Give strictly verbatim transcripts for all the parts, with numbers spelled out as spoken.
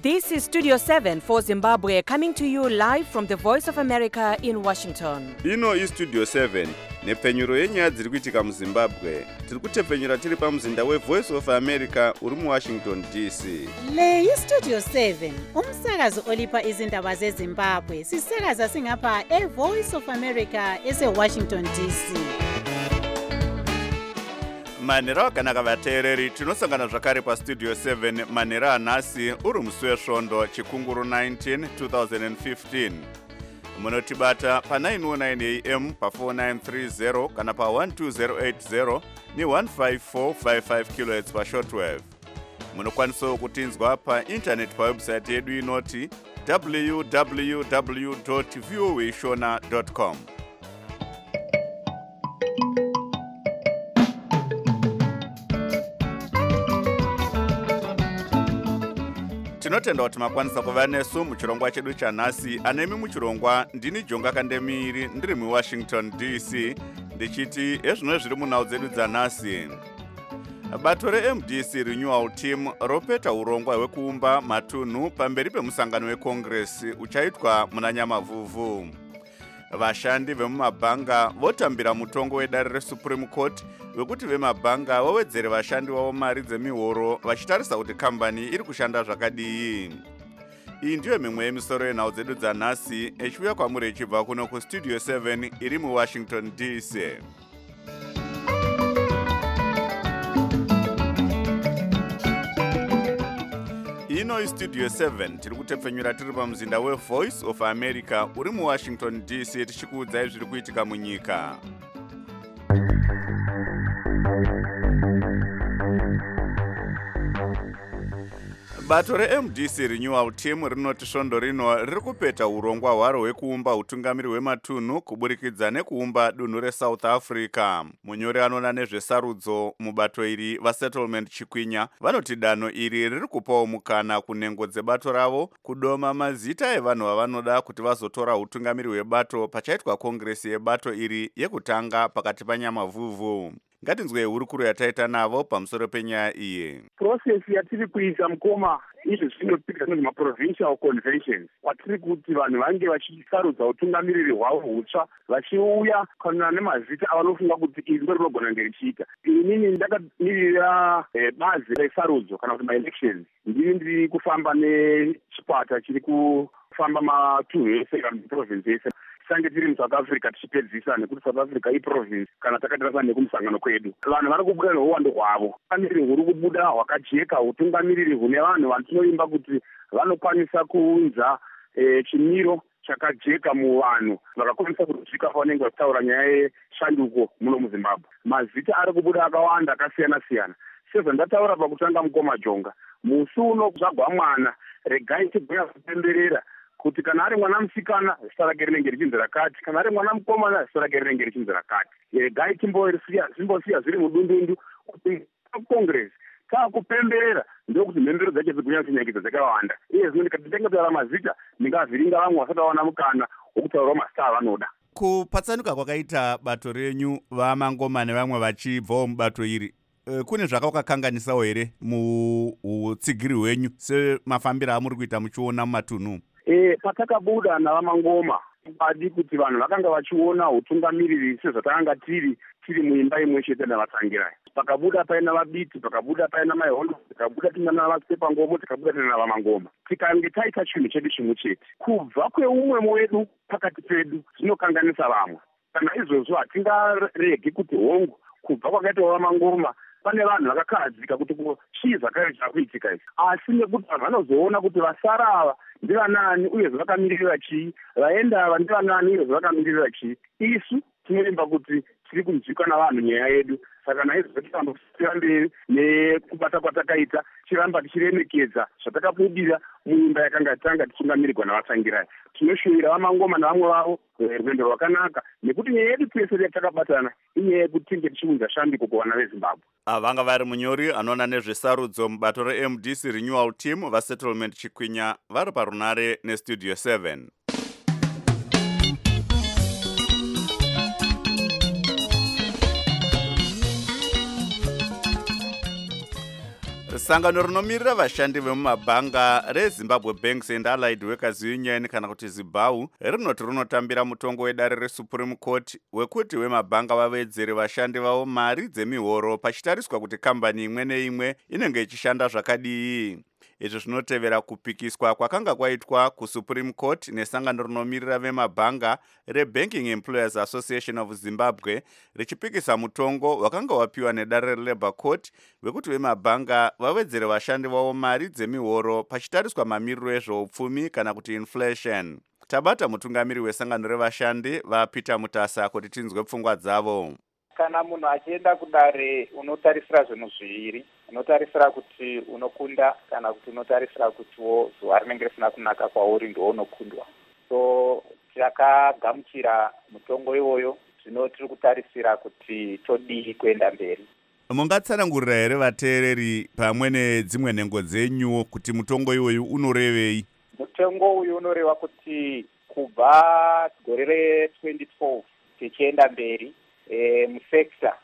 This is Studio seven for Zimbabwe, coming to you live from the Voice of America in Washington. Ino is Studio seven, nepfenyuro yenyaya dziri kuitika muZimbabwe. Tiri kutepfenyura tiri pamuzinda we Voice of America uri muWashington D C. Le yi Studio seven, umsakazo olipa izindaba zeZimbabwe. Sisakaza singapha e Voice of America ese Washington D C. Manhero akanaka vateereri, tinosangana zvakare paStudio seven manhero anhasi uri musi wesvondo chikunguru nineteen twenty fifteen. Munotibata pa nine oh nine A M pa four nine three zero kana pa one two zero eight zero ni one five four five five kilohertz pa shortwave. Munokwanisawo kutinzwa pa internet pa website yedu inoti w w w dot voa shona dot com. Tinotenda kuti makwanisa kuva nesu muchirongwa chedu chanhasi. Anemi muchirongwa ndini Jonga Kandemiri ndiri muWashington D C ndichiti ezvino zviri munhau dzedu dzanhasi. Bato reM D C Renewal Team ropeta urongwa hwekuumba matunhu pamberi pemusangano weCongress uchaitwa muna Nyamavhuvhu. Vashandi vemumabhanga votambira mutongo wedare reSupreme Court wekuti vemabhanga wawedzere vashandi wavo mari dzemihoro vachitarisa kuti kambani iri kushanda zvakadii. Iyi ndiyo mimwe yemisoro yenhau dzedu dzanhasi echiuya kwamuri echibva kuno kuStudio seven iri muWashington D C. Ino iStudio seven tiri kutepfenyura tiri pamuzinda weVoice of America uri muWashington D C tichikuudzai zviri kuitika munyika. Bato reM D C Renewal Team rinoti svondo rino riri kupeta urongwa hwaro hwekuumba utungamiri hwematunhu kuburikidza nekuumba dunhu reSouth Africa. Munyori anoona nezvesarudzo mubato iri vaSettlement Chikwinya vanoti danho iri riri kupawo mukana kunhengo dzebato ravo kudoma mazita evanhu vavanoda kuti vazotora utungamiri hwebato pachaitwa kongresi yebato iri yekutanga pakati paNyamavhuvhu. Ngatinzwe hurukuro yataita navo pamusoro penyaya iyi. Process yatiri kuita mukoma izvi zvinopika nezve maprovincial conventions kwatiri kuti vanhu vange vachisarudza utungamiriri hwavo hutsva vachiuya kana nemazita avanofunga kuti iri ndo rinogona kunge richiita. Inini ndakamirira bazi resarudzo kana kuti maelections. Ndini ndiri kufamba nechikwata chiri kufamba matunhu ese kana province ese. Sange tiri muSouth Africa tichipedzisa nekuti South Africa iprovince kana takatarisa nekumusangano kwedu. Vanhu vari kubuda neuwandu hwavo. Utungamiriri huri kubuda hwakajeka, utungamiriri hune vanhu vatinoimba kuti vanokwanisa kuunza eh, chimiro chakajeka muvanhu vakakwanisa kusvika pavanenge vachitaura nyaya yeshanduko muno muZimbabwe. Mazita ari kubuda akawanda akasiyana siyana. Sezvandataura pakutanga mukoma Jonga, musi uno zvagwa mwana regai tigona kupemberera kuti kana ari mwana musikana zita rake rinenge richinzi rakati, kana ari mwana mukomana zita rake rinenge richinzi rakati. Regai timbosiya zviri mudundundu kuti Congress taakupemberera ndokuti mhembero dzacho dzigonyanya kunyanyikidza dzakawanda. Iye zvino ndikatitenga kutaura mazita ndingavhiringa vamwe vasati vaona mukana wokutaurawo mazita avanoda. Kupatsanuka kwakaita bato renyu vaMangoma nevamwe vachibvawo mubato iri, kune zvakakakanganisawo here muutsigiri hwenyu semafambiro amuri kuita muchiona mumatunhu? Eh, patakabuda navaMangoma adi kuti vanhu vakanga vachiona utungamiriri sezvatakanga tiri tiri muimba imwe chete navatangirai. Pakabuda paina vabiti, pakabuda paina maihondo, tikabuda tina navasepa ngomo, tikabuda tina navaMangoma. Tikange taita chinhu chedu chimwe chete, kubva kweumwe mwedu pakati pedu zvinokanganisa vamwe. Kana izvozvo hatingaregi kuti hongu kubva kwakaita vaMangoma pane vanhu vakakahadzika kuti chii zvakare chakuitika izvi. Asi nekuti vanhu vanozoona kuti vasara ava ndivanani uye zvavakamirira chii, vaenda ava ndivanani uye zvavakamirira chii. Isu tinoimba kuti tiri kunzwika navanhu nyaya yedu. Saka naizvozvo tiramba mberi nekubata kwatakaita, tiramba tichiremekedza zvatakabudira muimba yakanga tanga tichingamirirwa navatangirai. Tinoshuvira vaMangoma navamwe vavo rwendo rwakanaka nekuti nyaya yedu twese yatakabatana inyaya yekuti tinge tichiunza shambiko kuvana veZimbabwe. Vanga vari munyori anoona nezvesarudzo mubato reM D C Renewal Team vaSettlement Chikwinya vari parunare neStudio seven. sangano rinomirira vashandi vemumabhanga rezimbabwe Banks and Allied Workers Union kana kuti zibau rinoti rinotambira mutongo wedare resupreme court wekuti vemabhanga vavedzere vashandi vavo mari dzemihoro pachitariswa kuti kambani imwe neimwe inenge ichishanda zvakadii. Izvi zvinotevera kupikiswa kwakanga kwaitwa kusupreme court nesangano rinomirira vemabhanga reBanking Employers Association of Zimbabwe richipikisa mutongo wakanga wapiwa nedare reLabour Court wekuti vemabhanga vawedzere vashandi vavo mari dzemihoro pachitariswa mamiriro ezveupfumi kana kuti inflation. Tabata mutungamiri wesangano revashandi vaPeter Mutasa kuti tinzwe pfungwa dzavo. Kana munhu achienda kudare unotarisira zvinhu zviviri, unotarisira kuti unokunda kana kuti unotarisira kuti wo zuva rinenge risina kunaka kwauri ndiwo unokundwa. So takagamuchira mutongo iwoyo, zvino tiri kutarisira kuti todii kuenda mberi. Mungatsanangurira here vateereri pamwe nedzimwe nhengo dzenyu kuti mutongo iwoyu unorevei? Mutongo uyu unoreva kuti kubva gore re-twenty twelve tichienda mberi E, musekta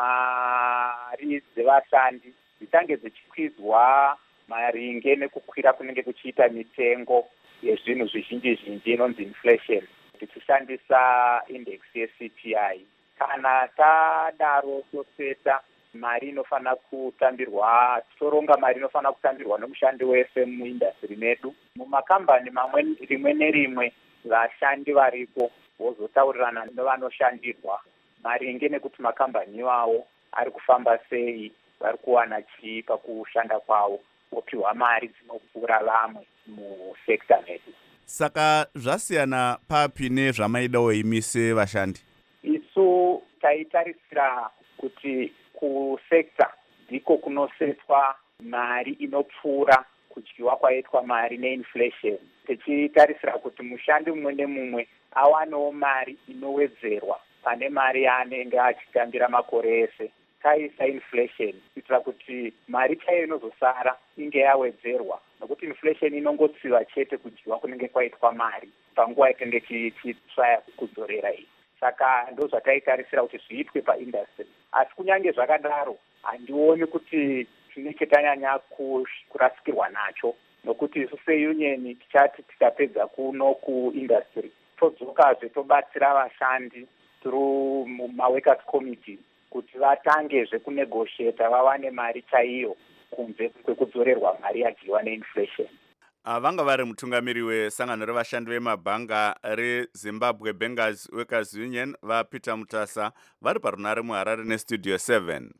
mari dzevashandi dzitange dzichikwidzwa maringe nekukwira kunenge kuchiita mitengo yezvinhu zvizhinji zhinji inonzi inflation tichishandisa index ye-C P I. Kana tadaro toseta mari inofana kutambirwa, toronga mari inofana kutambirwa nomushandi wese muindastry medu. Mumakambani mamwe rimwe nerimwe vashandi varipo vozotaurirana nevanoshandirwa maringe nekuti makambani wavo ari kufamba sei, vari kuwana chii pakushanda kwavo, vopiwa mari dzinopfuura vamwe musekta medu. Saka zvasiyana papi nezvamaidawo imise vashandi? Isu taitarisira kuti kusekta ndiko kunosetwa mari inopfuura kudyiwa kwaitwa mari neinflation. Tichitarisira kuti mushandi mumwe nemumwe awanewo mari inowedzerwa pane mari yaanenge achitambira makore ese. Taisa inflation kuitira kuti mari chaiyo inozosara inge yawedzerwa, nokuti inflation inongotsiva chete kudyiwa kunenge kwaitwa mari panguva yatinenge tichitsvaya kudzorera iyi. Saka ndo zvataitarisira kuti zviitwe paindustry. Asi kunyange zvakadaro handioni kuti chine chetanyanya kurasikirwa nacho, nokuti isu seunion tichati tikapedza kuno kuindustry todzokazve tobatsira vashandi through maworkers committee kuti vatangezve kunegotiata vawane mari chaiyo kunze kwekudzorerwa mari yadyiwa neinflation. Vanga vari mutungamiri wesangano revashandi vemabhanga reZimbabwe Bankers Workers Union vaPeter Mutasa vari parunare muHarare nestudio seven.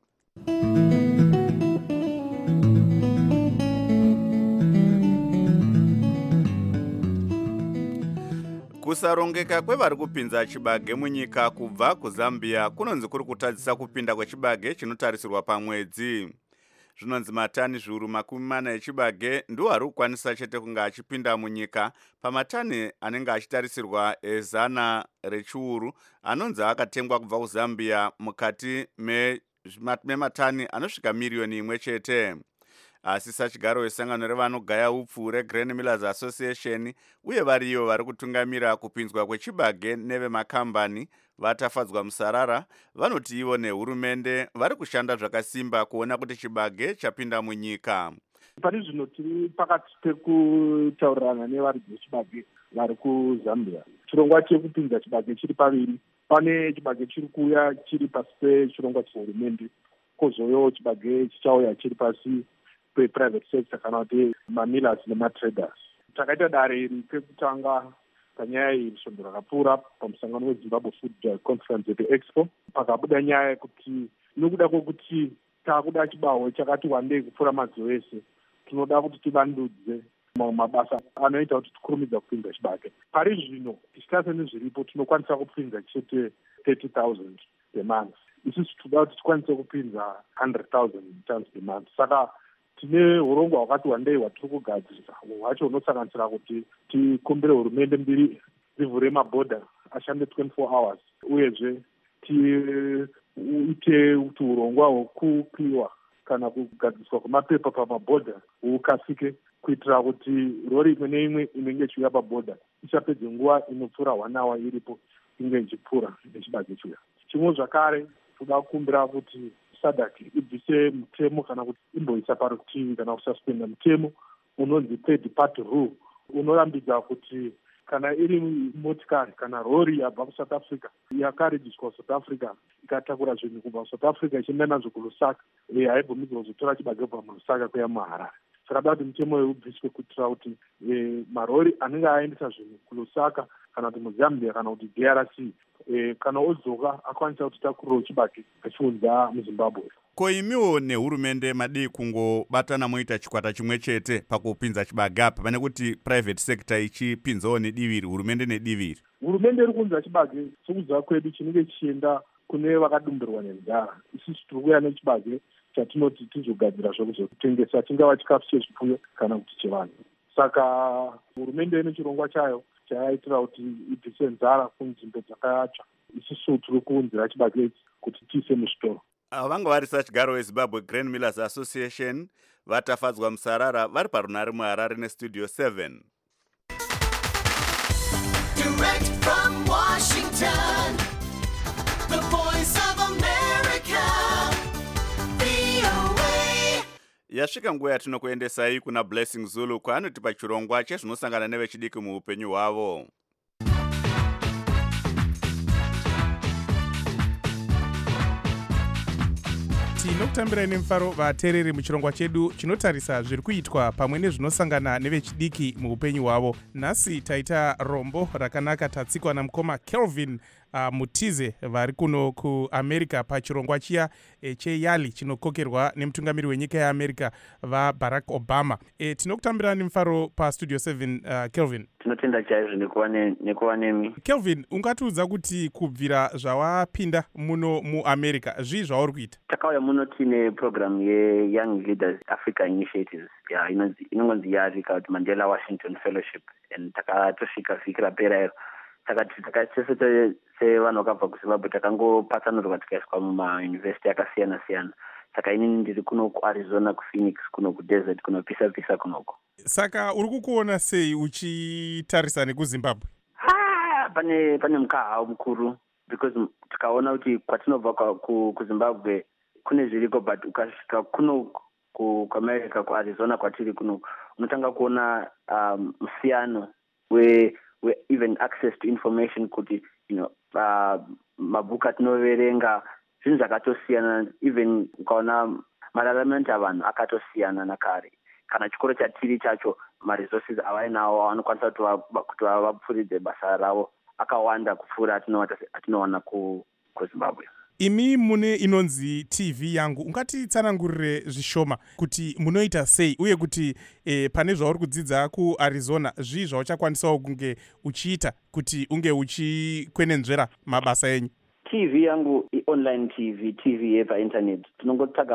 Kusarongeka kwevari kupinza chibage munyika kubva kuZambia kunonzi kuri kutadzisa kupinda kwechibage chinotarisirwa pamwedzi. Zvinonzi matani zviuru makumi mana echibage ndiwo ari kukwanisa chete kunge achipinda munyika pamatani anenge achitarisirwa ezana rechiuru anonzi akatengwa kubva kuZambia mukati mematani anosvika miriyoni imwe chete. Asi sachigaro wesangano revanogaya upfu reGrain Millers Association uye variyo vari kutungamira kupinzwa kwechibage nevemakambani vatafadzwa musarara, vanoti ivo nehurumende vari kushanda zvakasimba kuona kuti chibage chapinda munyika. Pari zvino tiri pakati pekutaurirana nevari vechibage vari kuZambia. Chirongwa chekupinza chibage chiri paviri. Pane chibage chiri kuuya chiri pasi pechirongwa chehurumende, kozoyo chibage chichauya chiri pasi private sector kana kuti mamillers nematraders. Takaita dare iri pekutanga panyaya iyi svondo rakapfuura pamusangano weZimbabwe Food Conference at Expo. Pakabuda nyaya yekuti nokuda kwokuti takuda chibaho chakati wandei kupfuura mazuva ese, tinoda kuti tivandudze mabasa anoita kuti tikurumidza kupinza chibage. Pari zvino tichitasa nezviripo tinokwanisa kupinza chete thirty thousand per month. Isusu tinoda kuti tikwanise kupinza one hundred thousand tons per month. Saka tine urongwa hwakati wandei hwatiri kugadzirisa, hwacho hunosanganisira kuti tikumbire hurumende mbiri dzivhure mabhodha ashande twenty-four hours, uyezve tiite kuti urongwa hwekupiwa kana kugadziriswa kwemapepa pamabhodha hukasike, kuitira kuti rori imwe neimwe inenge ichiuya pabhodha ichapedze nguva inopfuura one hour iripo inge ichipfuura nechibage chiuya. Chimwe zvakare toda kukumbira kuti sadc ibvise mutemo kana kuti imboisa parutivi kana kusaspenda mutemo unonzi third party rule unorambidza kuti kana iri motikari kana rori yabva kuSouth Africa yakarejiswa South Africa ikatakura zvinhu kubva South Africa ichienda nazvo kuLusaka haibvumidzwa kuzotora chibage kubva muLusaka kuya muHarare. Sakada kuti mutemo uyu ubviswe kuitira kuti marori anenge aendesa zvinhu kuLusaka kana kuti muZambia kana kuti D R C kana odzoka akwanisa kutakurirawo chibage achiunza muZimbabwe. Ko imiwo nehurumende madii kungobatana moita chikwata chimwe chete pakupinza chibage apa pane kuti private sector ichipinzawo nediviri, hurumende nediviri? Hurumende iri kunza chibage sokuziva kwedu chinenge chichienda kune vakadumburwa nenzara. Isusu tiri kuuya nechibage chatinoti tizogadzira zvekuzotengesa, chingava chikafu chezvipfuyo kana kuti chevanhu. Saka hurumende ine chirongwa chayo chayaitira kuti ibvise nzara kunzvimbo dzakayatsva. Isusu tiri kuunzira chibage ichi kuti tiise muzvitoro. Vanga vari sachigaro weZimbabwe Grain Millers Association vatafadzwa musarara vari parunare muHarare nestudio seven. Direct from Washington, the voice of America, V O A. Yasvika nguva yatinokuendesai kuna Blessing Zulu kwaanotipa chirongwa chezvinosangana nevechidiki muupenyu hwavo. Tinokutambirai nemufaro vateereri muchirongwa chedu chinotarisa zviri kuitwa pamwe nezvinosangana nevechidiki muupenyu hwavo. Nhasi taita rombo rakanaka tatsikwa namukoma Kelvin uh, Mutize vari kuno kuAmerica pachirongwa chiya e, cheyali chinokokerwa nemutungamiri wenyika yeAmerica vaBarack Obama. E, tinokutambira nemufaro pastudio seven. uh, Kelvin, tinotenda chaizvo nekuva nemi. Kelvin, ungatiudza kuti kubvira zvawapinda muno muAmerica zvii zvauri kuita? Takauya muno tine program yeYoung Leaders Africa Initiatives ya inongonzi YARI kana kuti Mandela Washington Fellowship, and takatosvika vhiki rapera iro. Takatese sevanhu vakabva kuZimbabwe takangopatsanurwa tikaiswa mumayunivhesiti akasiyana siyana. Saka inini ndiri kuno kuArizona, kuPhoenix, kuno kuDesert, kuno pisa pisa kunoko. Saka uri kukuona sei uchitarisa nekuZimbabwe? Ah, pane pane mukaha mukuru because tikaona kuti kwatinobva kuZimbabwe kune zviriko, but ukasvika kuno kuAmerica, kuArizona kwatiri kuno, unotanga kuona um, musiyano we we even access to information kuti you know uh, mabhuku atinoverenga zvinhu zvakatosiyana, even ukaona mararamento avanhu akatosiyana nakare. Kana chikoro chatiri chacho maresources avainawo avanokwanisa kuti vapfuridze basa ravo akawanda kupfuura atinowana kuZimbabwe. Imi mune inonzi T V yangu, ungatitsanangurire zvishoma kuti munoita sei uye kuti e, pane zvauri kudzidza kuArizona zvii zvauchakwanisawo kunge uchiita kuti unge uchikwenenzvera mabasa enyu? T V yangu i-online T V, T V yepainternet. Tinongotsvaga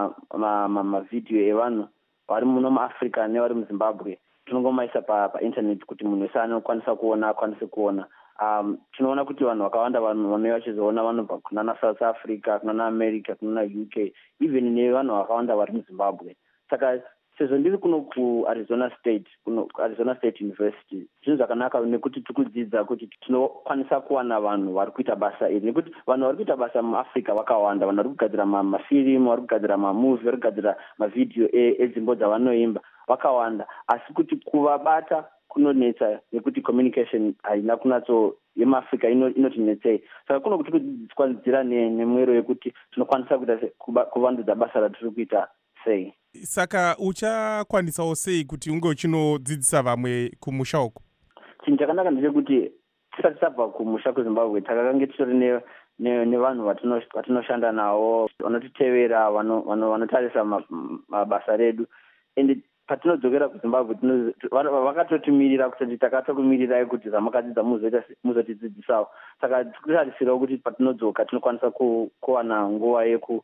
mavidhiyo ma, ma evanhu vari muno muAfrica nevari muZimbabwe, tinongomaisa painternet pa kuti munhu wese anokwanisa kuona akwanise kuona. Um, tinoona kuti vanhu vakawanda vanhu vanouya vachizoona vanobva kunana South Africa, kunana America, kunana U K, even nevanhu vakawanda vari muZimbabwe. Saka sezvo ndiri kuno kuArizona State, kuno Arizona State University, zvinhu zvakanaka nekuti tikudzidza kuti tinokwanisa kuwana vanhu vari kuita basa iri, nekuti vanhu vari kuita basa muAfrica vakawanda, vanhu vari kugadzira mafilimu, vari kugadzira mamovie, vari kugadzira mavidhiyo edzimbo dzavanoimba vakawanda, asi kuti kuvabata kunonetsa nekuti communication haina kunatso yemuAfrica inotinetsei. Saka kuno kuti kudzidziswa nzira nemwero yekuti tinokwanisa kuita kuvandudza basa ratiri kuita sei. Saka uchakwanisawo sei kuti unge uchinodzidzisa vamwe kumusha uku? Chinhu chakanaka ndechekuti tisati tabva kumusha kuZimbabwe takakange titori nevanhu vatinoshanda navo, vanotitevera, vanotarisa mabasa redu, and patinodzokera kuZimbabwe vakatotimirira kuti takatokumirirai kuti zvamakadzidza muzotidzidzisawo. Saka tirikutarisirawo kuti patinodzoka tinokwanisa kuwana nguva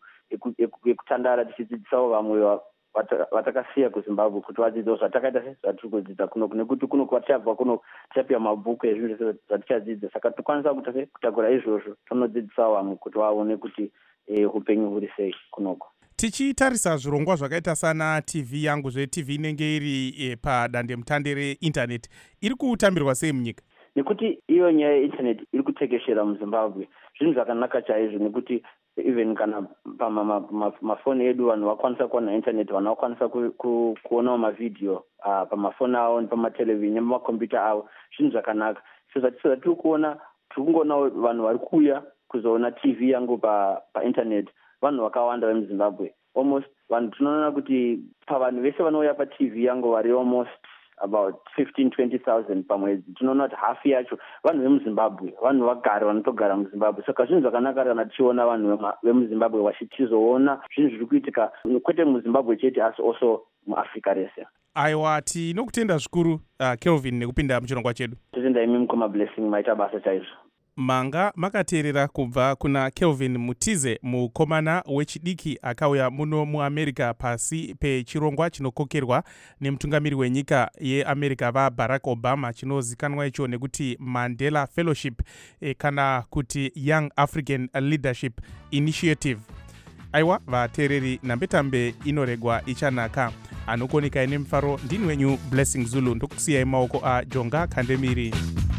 yekutandara tichidzidzisawo vamwe vatakasiya kuZimbabwe kuti vadzidzewo zvatakaita zvatiri kudzidza kuno, nekuti kuno kwatichabva kuno tichapiwa mabhuku ezvinhu zvese zvatichadzidza. Saka tikwanisa kutakura izvozvo tonodzidzisawo vamwe kuti vaone kuti upenyu huri sei kunoko. Tichitarisa zvirongwa zvakaita sana T V yangu, zve-T V inenge iri e, padandemutande reinternet, iri kutambirwa sei munyika? Nekuti iyo nyaya yeinternet iri kutekeshera muZimbabwe, zvinhu zvakanaka chaizvo, nekuti even kana pamafoni edu vanhu vakwanisa kuona internet, vanhu vakwanisa kuonawo mavideo uh, pamafoni avo nepamatelevision nepamakombiyuta avo, zvinhu zvakanaka. So zvatiri kuona tiri kungoona vanhu vari kuuya kuzoona T V yangu painternet vanhu vakawanda vemuzimbabwe. Almost vanhu tinoona kuti pavanhu vese vanouya paT V yangu vari almost about fifteen to twenty thousand pamwedzi. Tinoona kuti hafu yacho vanhu vemuzimbabwe, vanhu vagari vanotogara muzimbabwe. Saka zvinhu zvakanaka kana tichiona vanhu vemuzimbabwe vachitizoona zvinhu zviri kuitika kwete muzimbabwe chete asi also muAfrica rese. Aiwa, tinokutenda zvikuru uh, Kelvin nekupinda muchirongwa chedu. Totenda imi Mukoma Blessing, maita basa chaizvo. Manga makateerera kubva kuna Kelvin Mutize, mukomana wechidiki akauya muno muAmerica pasi pechirongwa chinokokerwa nemutungamiri wenyika yeAmerica vaBarack Obama, chinozikanwa icho nekuti Mandela Fellowship eh, kana kuti Young African Leadership Initiative. Aiwa, vateereri, nambetambe inoregwa ichanaka. Anokoneka ine mfaro, ndini wenyu Blessing Zulu, ndokusiyai maoko a Jonga Kandemiri.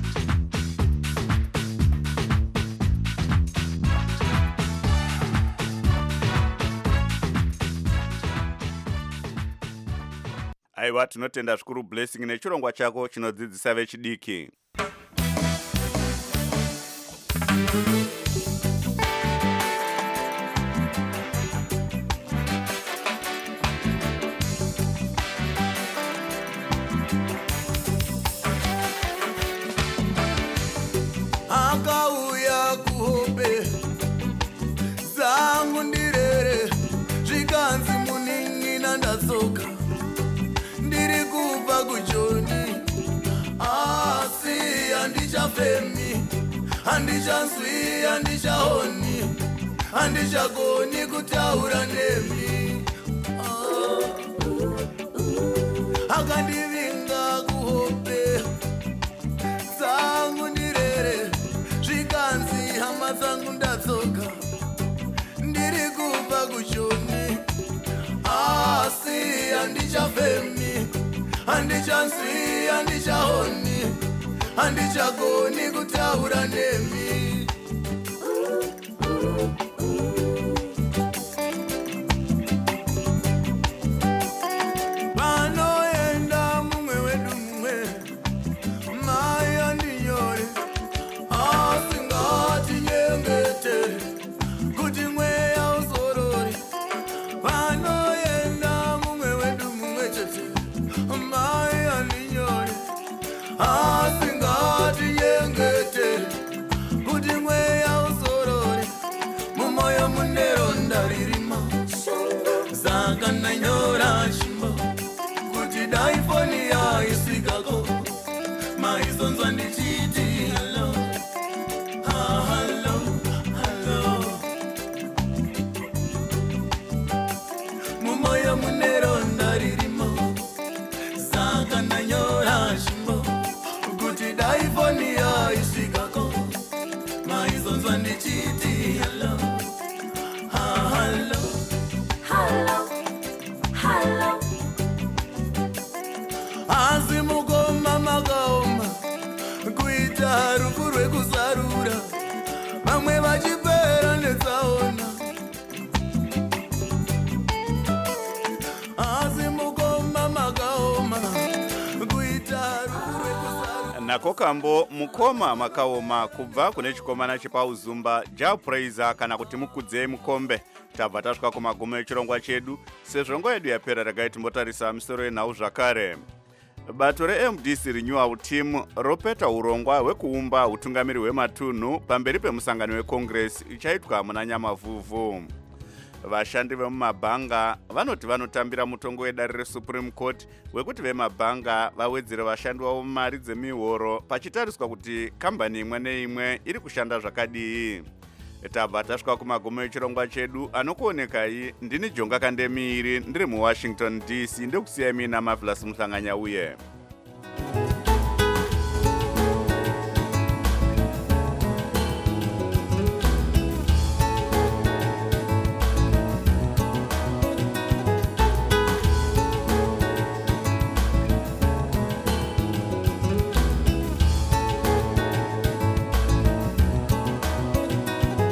Aiwa, tinotenda zvikuru Blessing nechirongwa chako chinodzidzisa vechidiki. Akauya kuhope zangu ndirere zvikanzi munin'ina ndatsoka ndiri kubva kujoni asi handichafemi handichanzwi handichaoni handichagoni kutaura nemi akandivinga kuhope dzangu ndirere zvikanzi hama dzangu ndatsoka ndiri kubva kujoni asi handichafemi handichanzwi handichaoni handichagoni kutaura nemi panoenda mumwe wedu mumwe mai andinyore asingatinyengetere kuti mweya uzorore. Panoenda mumwe wedu mumwe chete mai andinyore asingatinyengetere kuti mweya uzorore. Mumoyo mune ronda ririmo saka ndanyora chimbo kuti dai foni yaisvikako maizonzwa ndichiti hello ah, hello hello. Mumoyo mune ronda ririmo saka ndanyora chimbo kuti dai foni yaisvikako maizonzwa ndichiti hello ah, hello hello hello. Asi mukoma makaoma kuita rufu rwekuzarura vamwe vachipera netsaona. Asi mukoma makaoma kuita rufu rwekuzarura. Nako kambo mukoma makaoma kubva kune chikomana chepauzumba japraiser kana kuti mukudzei mukombe. Tabva tasvika kumagumo echirongwa chedu, sezvo nguva yedu yapera regai timbotarisa misoro yenhau zvakare. Bato reM D C Renewal Team ropeta urongwa hwekuumba utungamiri hwematunhu pamberi pemusangano weCongress ichaitwa muna Nyamavhuvhu. Vashandi vemumabhanga vanoti vanotambira mutongo wedare reSupreme Court wekuti vemabhanga vawedzere vashandi vavo mari dzemihoro pachitariswa kuti kambani imwe neimwe iri kushanda zvakadii. Tabva tasvika kumagumo echirongwa chedu, anokuonekai ndini Jonga Kandemiri ndiri muWashington D C, ndokusiyai mina Marvelous Muhlanganya uye.